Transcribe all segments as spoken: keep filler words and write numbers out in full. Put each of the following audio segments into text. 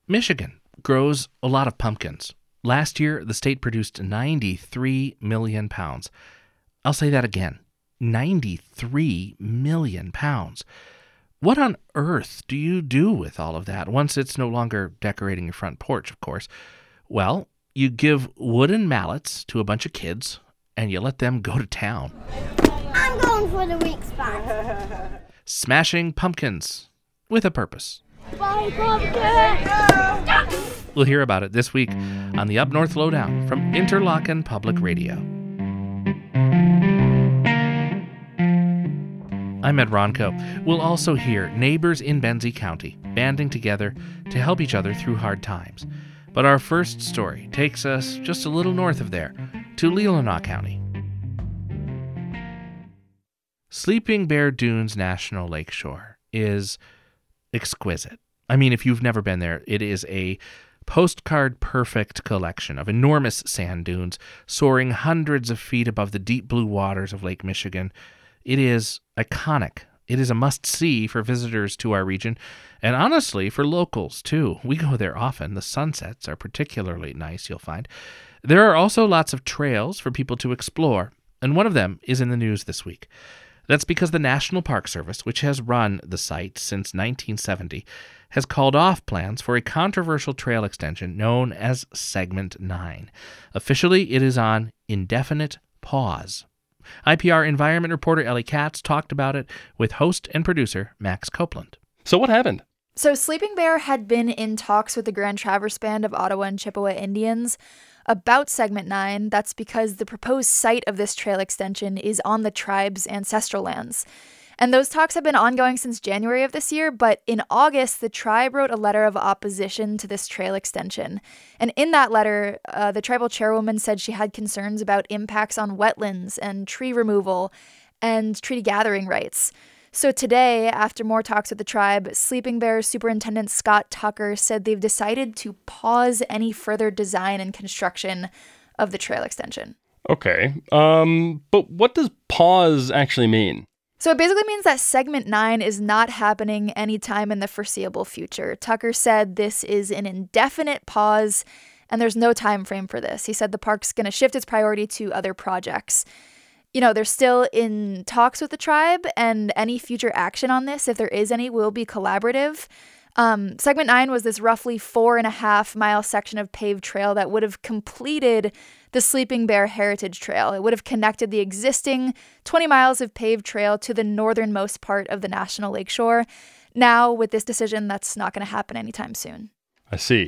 Michigan grows a lot of pumpkins. Last year, the state produced ninety-three million pounds. I'll say that again, ninety-three million pounds. What on earth do you do with all of that once it's no longer decorating your front porch, of course? Well, you give wooden mallets to a bunch of kids, and you let them go to town. I'm going for the weak spot. Smashing pumpkins with a purpose. Bye, pumpkin! We'll hear about it this week on the Up North Lowdown from Interlochen Public Radio. I'm Ed Ronco. We'll also hear neighbors in Benzie County banding together to help each other through hard times. But our first story takes us just a little north of there, to Leelanau County. Sleeping Bear Dunes National Lakeshore is exquisite. I mean, if you've never been there, it is a postcard-perfect collection of enormous sand dunes soaring hundreds of feet above the deep blue waters of Lake Michigan. It is iconic. It is a must-see for visitors to our region, and honestly, for locals, too. We go there often. The sunsets are particularly nice, you'll find. There are also lots of trails for people to explore, and one of them is in the news this week. That's because the National Park Service, which has run the site since nineteen seventy, has called off plans for a controversial trail extension known as Segment nine. Officially, it is on indefinite pause. I P R environment reporter Ellie Katz talked about it with host and producer Max Copeland. So what happened? So Sleeping Bear had been in talks with the Grand Traverse Band of Ottawa and Chippewa Indians about Segment nine. That's because the proposed site of this trail extension is on the tribe's ancestral lands. And those talks have been ongoing since January of this year, but in August, the tribe wrote a letter of opposition to this trail extension. And in that letter, uh, the tribal chairwoman said she had concerns about impacts on wetlands and tree removal and treaty gathering rights. So today, after more talks with the tribe, Sleeping Bear Superintendent Scott Tucker said they've decided to pause any further design and construction of the trail extension. Okay, um, but what does pause actually mean? So it basically means that Segment nine is not happening anytime in the foreseeable future. Tucker said this is an indefinite pause, and there's no time frame for this. He said the park's going to shift its priority to other projects. You know, they're still in talks with the tribe, and any future action on this, if there is any, will be collaborative. Um, Segment nine was this roughly four and a half mile section of paved trail that would have completed the Sleeping Bear Heritage Trail. It would have connected the existing twenty miles of paved trail to the northernmost part of the National Lakeshore. Now, with this decision, that's not going to happen anytime soon. I see.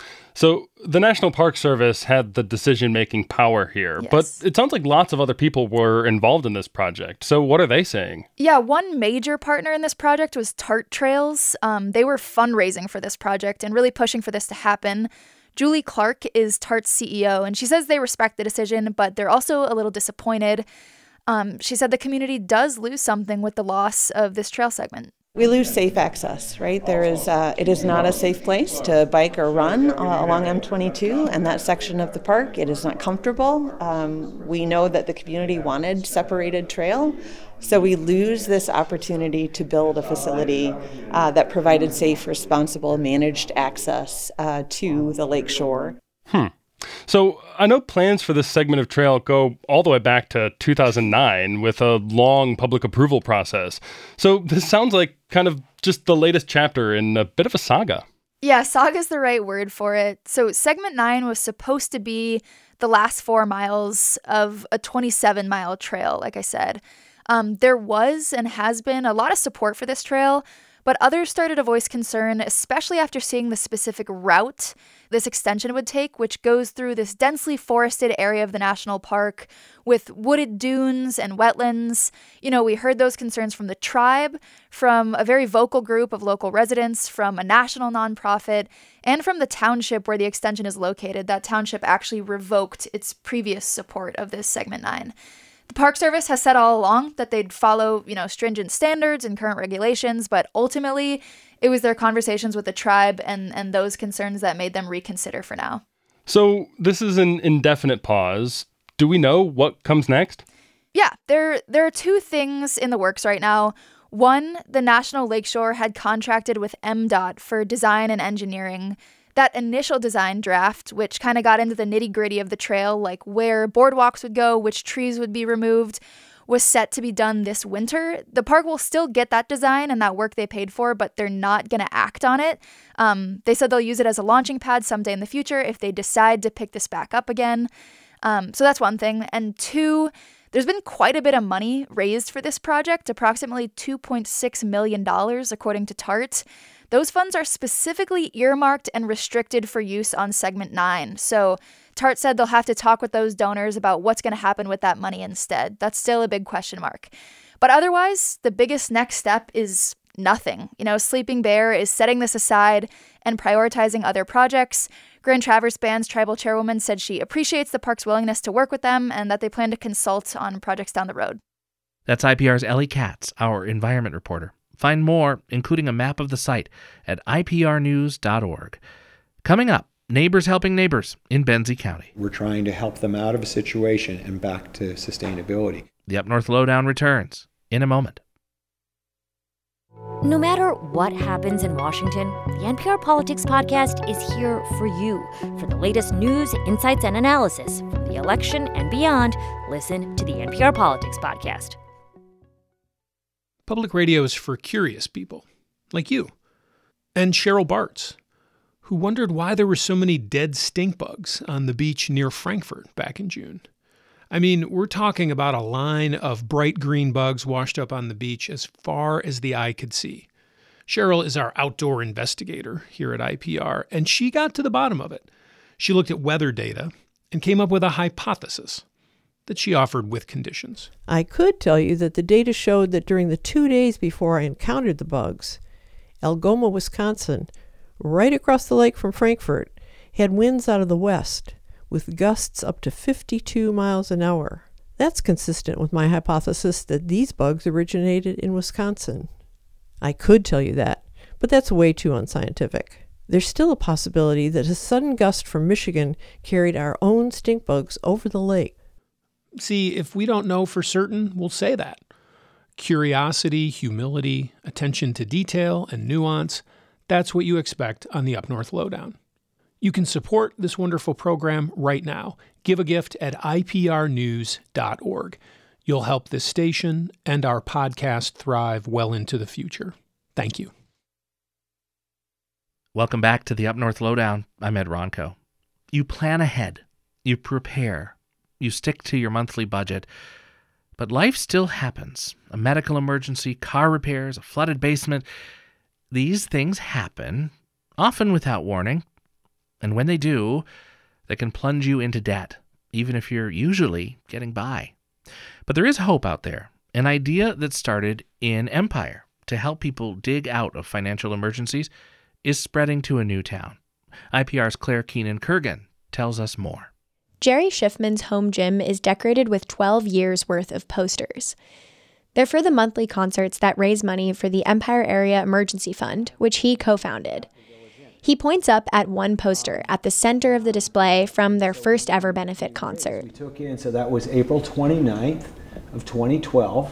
So the National Park Service had the decision-making power here, Yes. but it sounds like lots of other people were involved in this project. So what are they saying? Yeah, one major partner in this project was Tart Trails. Um, they were fundraising for this project and really pushing for this to happen. Julie Clark is Tart's C E O, and she says they respect the decision, but they're also a little disappointed. Um, she said the community does lose something with the loss of this trail segment. We lose safe access, right? There is, uh, it is not a safe place to bike or run uh, along M twenty-two and that section of the park. It is not comfortable. Um, we know that the community wanted separated trail, so we lose this opportunity to build a facility uh, that provided safe, responsible, managed access uh, to the lake shore. Hmm. So I know plans for this segment of trail go all the way back to two thousand nine with a long public approval process. So this sounds like kind of just the latest chapter in a bit of a saga. Yeah, saga's the right word for it. So Segment nine was supposed to be the last four miles of a twenty-seven mile trail, like I said. Um, there was and has been a lot of support for this trail, but others started to voice concern, especially after seeing the specific route this extension would take, which goes through this densely forested area of the national park with wooded dunes and wetlands. You know, we heard those concerns from the tribe, from a very vocal group of local residents, from a national nonprofit, and from the township where the extension is located. That township actually revoked its previous support of this Segment nine. The Park Service has said all along that they'd follow, you know, stringent standards and current regulations, but ultimately it was their conversations with the tribe and, and those concerns that made them reconsider for now. So this is an indefinite pause. Do we know what comes next? Yeah, there, there are two things in the works right now. One, the National Lakeshore had contracted with M DOT for design and engineering. That initial design draft, which kind of got into the nitty-gritty of the trail, like where boardwalks would go, which trees would be removed, was set to be done this winter. The park will still get that design and that work they paid for, but they're not going to act on it. Um, they said they'll use it as a launching pad someday in the future if they decide to pick this back up again. Um, so that's one thing. And two, there's been quite a bit of money raised for this project, approximately two point six million dollars, according to TART. Those funds are specifically earmarked and restricted for use on Segment nine. So TART said they'll have to talk with those donors about what's going to happen with that money instead. That's still a big question mark. But otherwise, the biggest next step is nothing. You know, Sleeping Bear is setting this aside and prioritizing other projects. Grand Traverse Band's tribal chairwoman said she appreciates the park's willingness to work with them and that they plan to consult on projects down the road. That's I P R's Ellie Katz, our environment reporter. Find more, including a map of the site, at I P R news dot org. Coming up, Neighbors Helping Neighbors in Benzie County. We're trying to help them out of a situation and back to sustainability. The Up North Lowdown returns in a moment. No matter what happens in Washington, the N P R Politics Podcast is here for you. For the latest news, insights, and analysis from the election and beyond, listen to the N P R Politics Podcast. Public radio is for curious people, like you. And Cheryl Bartz, who wondered why there were so many dead stink bugs on the beach near Frankfurt back in June. I mean, we're talking about a line of bright green bugs washed up on the beach as far as the eye could see. Cheryl is our outdoor investigator here at I P R, and she got to the bottom of it. She looked at weather data and came up with a hypothesis that she offered with conditions. I could tell you that the data showed that during the two days before I encountered the bugs, Algoma, Wisconsin, right across the lake from Frankfurt, had winds out of the west with gusts up to fifty-two miles an hour. That's consistent with my hypothesis that these bugs originated in Wisconsin. I could tell you that, but that's way too unscientific. There's still a possibility that a sudden gust from Michigan carried our own stink bugs over the lake. See, if we don't know for certain, we'll say that. Curiosity, humility, attention to detail, and nuance, that's what you expect on the Up North Lowdown. You can support this wonderful program right now. Give a gift at I P R news dot org. You'll help this station and our podcast thrive well into the future. Thank you. Welcome back to the Up North Lowdown. I'm Ed Ronco. You plan ahead. You prepare. You stick to your monthly budget. But life still happens. A medical emergency, car repairs, a flooded basement. These things happen, often without warning. And when they do, they can plunge you into debt, even if you're usually getting by. But there is hope out there, an idea that started in Empire to help people dig out of financial emergencies is spreading to a new town. I P R's Claire Keenan-Kurgan tells us more. Jerry Schiffman's home gym is decorated with twelve years worth of posters. They're for the monthly concerts that raise money for the Empire Area Emergency Fund, which he co-founded. He points up at one poster at the center of the display from their first ever benefit concert. We took in, so that was April twenty-ninth of twenty twelve.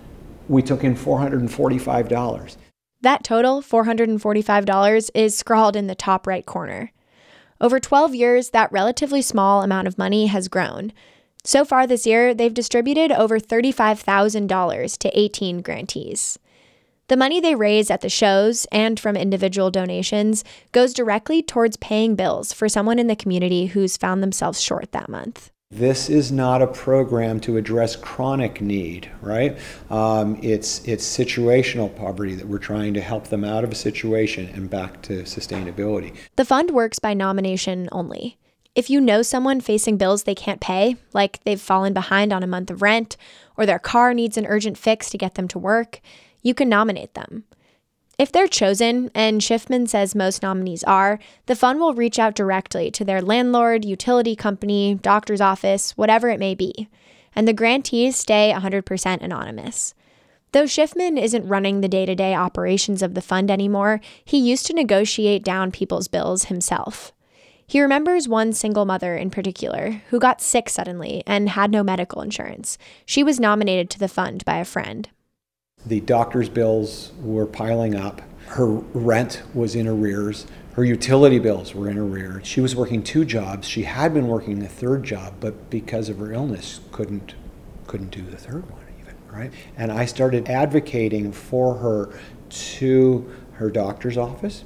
We took in four hundred forty-five dollars. That total, four hundred forty-five dollars, is scrawled in the top right corner. Over twelve years, that relatively small amount of money has grown. So far this year, they've distributed over thirty-five thousand dollars to eighteen grantees. The money they raise at the shows and from individual donations goes directly towards paying bills for someone in the community who's found themselves short that month. This is not a program to address chronic need, right? Um, it's it's situational poverty that we're trying to help them out of a situation and back to sustainability. The fund works by nomination only. If you know someone facing bills they can't pay, like they've fallen behind on a month of rent, or their car needs an urgent fix to get them to work, you can nominate them. If they're chosen, and Schiffman says most nominees are, the fund will reach out directly to their landlord, utility company, doctor's office, whatever it may be. And the grantees stay one hundred percent anonymous. Though Schiffman isn't running the day-to-day operations of the fund anymore, he used to negotiate down people's bills himself. He remembers one single mother in particular who got sick suddenly and had no medical insurance. She was nominated to the fund by a friend. The doctor's bills were piling up. Her rent was in arrears. Her utility bills were in arrear. She was working two jobs. She had been working a third job, but because of her illness, couldn't couldn't do the third one even, right? And I started advocating for her to her doctor's office,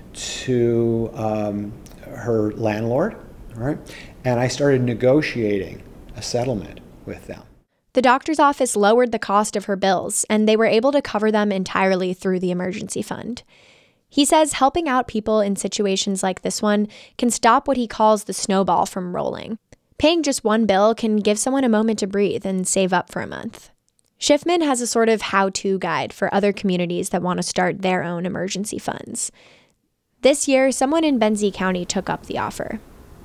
to um, her landlord, right? And I started negotiating a settlement with them. The doctor's office lowered the cost of her bills, and they were able to cover them entirely through the emergency fund. He says helping out people in situations like this one can stop what he calls the snowball from rolling. Paying just one bill can give someone a moment to breathe and save up for a month. Schiffman has a sort of how-to guide for other communities that want to start their own emergency funds. This year, someone in Benzie County took up the offer.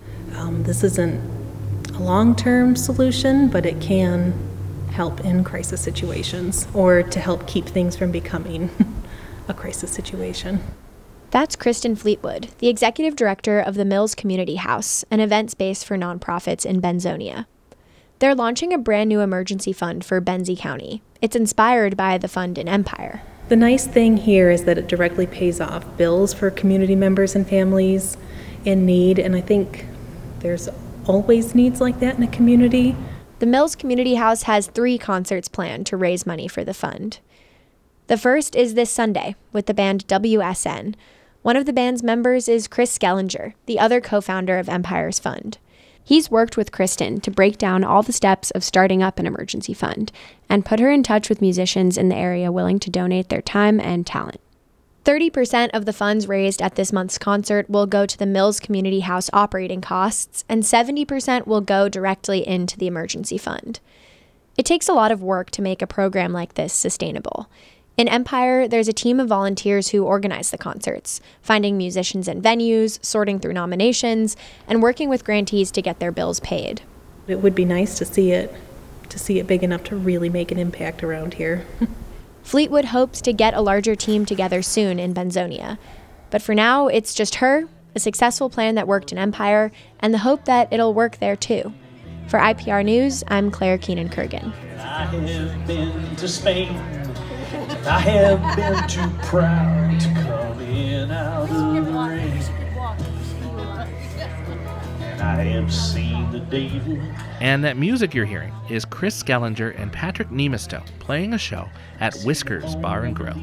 Um, this isn't a long-term solution, but it can help in crisis situations or to help keep things from becoming a crisis situation. That's Kristen Fleetwood, the executive director of the Mills Community House, an event space for nonprofits in Benzonia. They're launching a brand new emergency fund for Benzie County. It's inspired by the fund in Empire. The nice thing here is that it directly pays off bills for community members and families in need, and I think there's always needs like that in a community. The Mills Community House has three concerts planned to raise money for the fund. The first is this Sunday with the band W S N. One of the band's members is Chris Skellinger, the other co-founder of Empire's fund. He's worked with Kristen to break down all the steps of starting up an emergency fund and put her in touch with musicians in the area willing to donate their time and talent. thirty percent of the funds raised at this month's concert will go to the Mills Community House operating costs, and seventy percent will go directly into the emergency fund. It takes a lot of work to make a program like this sustainable. In Empire, there's a team of volunteers who organize the concerts, finding musicians and venues, sorting through nominations, and working with grantees to get their bills paid. It would be nice to see it, to see it big enough to really make an impact around here. Fleetwood hopes to get a larger team together soon in Benzonia. But for now, it's just her, a successful plan that worked in Empire, and the hope that it'll work there too. For I P R News, I'm Claire Keenan-Kurgan. I have been to Spain. I have been too proud to come in out of the rain. And I have seen the David. And that music you're hearing is Chris Skellinger and Patrick Niemisto playing a show at Whiskers Bar and Grill.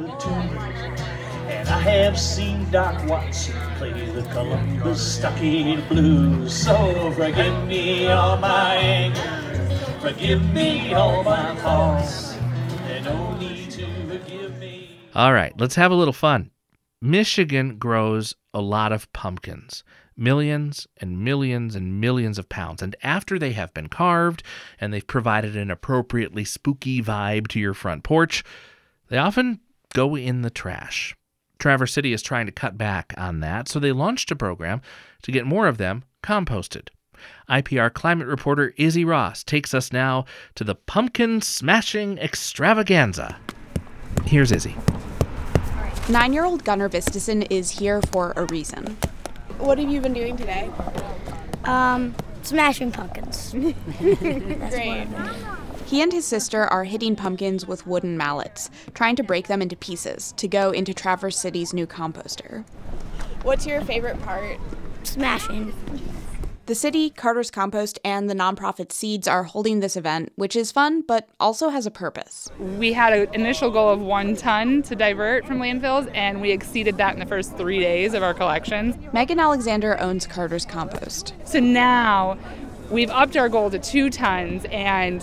And I have seen Doc Watson play the Columbus Stockade Blues. So forgive me all my anger, forgive me all my faults. There's no need to forgive me. All right, let's have a little fun. Michigan grows a lot of pumpkins. Millions and millions and millions of pounds. And after they have been carved and they've provided an appropriately spooky vibe to your front porch, they often go in the trash. Traverse City is trying to cut back on that, so they launched a program to get more of them composted. I P R climate reporter Izzy Ross takes us now to the pumpkin smashing extravaganza. Here's Izzy. Nine-year-old Gunnar Vistison is here for a reason. What have you been doing today? Um, smashing pumpkins. That's Great. He and his sister are hitting pumpkins with wooden mallets, trying to break them into pieces to go into Traverse City's new composter. What's your favorite part? Smashing. The city, Carter's Compost, and the nonprofit Seeds are holding this event, which is fun, but also has a purpose. We had an initial goal of one ton to divert from landfills, and we exceeded that in the first three days of our collections. Megan Alexander owns Carter's Compost. So now we've upped our goal to two tons, and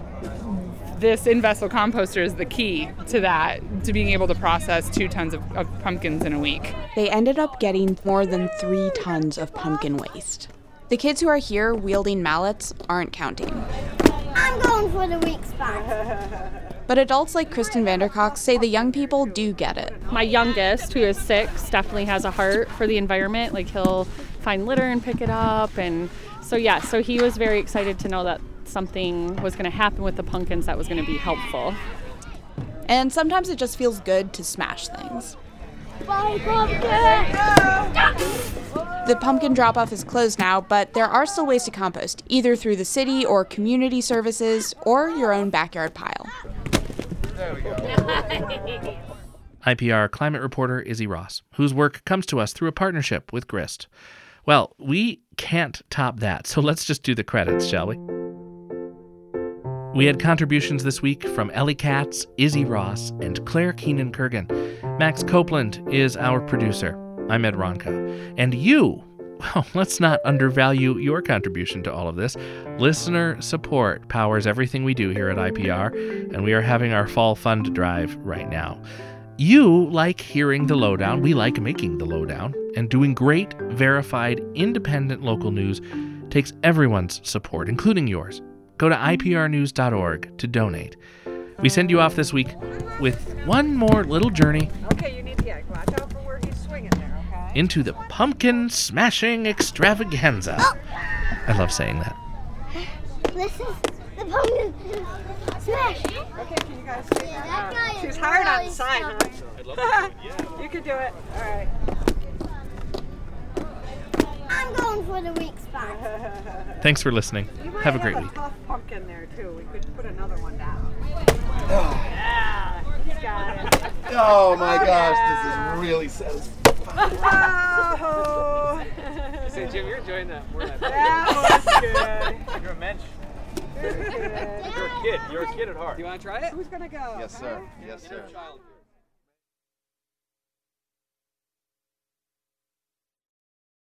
this in-vessel composter is the key to that, to being able to process two tons of, of pumpkins in a week. They ended up getting more than three tons of pumpkin waste. The kids who are here wielding mallets aren't counting. I'm going for the weak spot. But adults like Kristen Vandercock say the young people do get it. My youngest, who is six, definitely has a heart for the environment. Like, he'll find litter and pick it up. And so, yeah, so he was very excited to know that something was going to happen with the pumpkins that was going to be helpful. And sometimes it just feels good to smash things. Bye, pumpkin! The pumpkin drop-off is closed now, but there are still ways to compost, either through the city or community services or your own backyard pile. There we go. I P R climate reporter Izzy Ross, whose work comes to us through a partnership with Grist. Well, we can't top that, so let's just do the credits, shall we? We had contributions this week from Ellie Katz, Izzy Ross, and Claire Keenan-Kurgan. Max Copeland is our producer. I'm Ed Ronco. And you, well, let's not undervalue your contribution to all of this. Listener support powers everything we do here at I P R, and we are having our fall fund drive right now. You like hearing the lowdown. We like making the lowdown. And doing great, verified, independent local news takes everyone's support, including yours. Go to I P R news dot org to donate. We send you off this week with one more little journey. Okay, you need to get, watch out for where he's swinging there, okay? Into the pumpkin smashing extravaganza. Oh. I love saying that. This is the pumpkin smash. Okay, can you guys see that? Uh, she's hard on the side, huh? You can do it. All right. I'm going for the weak spot. Thanks for listening. Have a great have week. A tough pumpkin there too. We could put another one down. Yeah, he's got it. Oh my Okay. gosh, this is really satisfying. Oh. Say, Jim, you're enjoying that. More of that. That was good. You're a mensch. Very good. You're a kid. You're a kid at heart. You want to try it? Who's gonna go? Yes, sir. Yes, sir. Child.